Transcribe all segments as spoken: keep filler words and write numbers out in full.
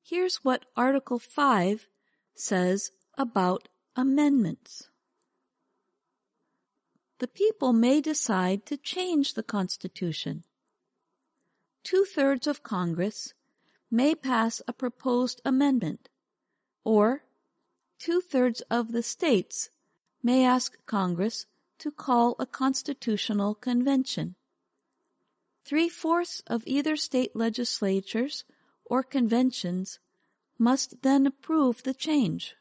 Here's what Article five says about amendments. The people may decide to change the Constitution. Two-thirds of Congress may pass a proposed amendment, or two-thirds of the states may ask Congress to call a constitutional convention. Three-fourths of either state legislatures or conventions must then approve the change.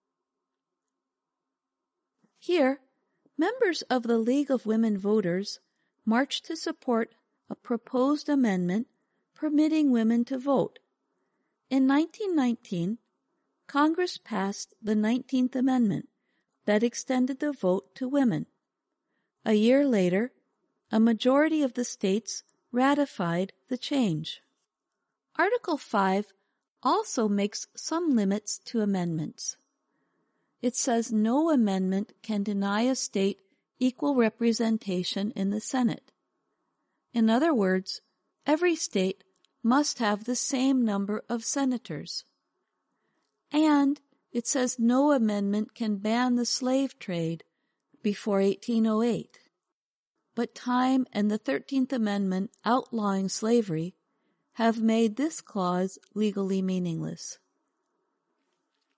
Here, members of the League of Women Voters marched to support a proposed amendment permitting women to vote. In nineteen nineteen, Congress passed the nineteenth Amendment that extended the vote to women. A year later, a majority of the states ratified the change. Article five also makes some limits to amendments. It says no amendment can deny a state equal representation in the Senate. In other words, every state must have the same number of senators. And it says no amendment can ban the slave trade before eighteen oh eight. But time and the thirteenth Amendment outlawing slavery have made this clause legally meaningless.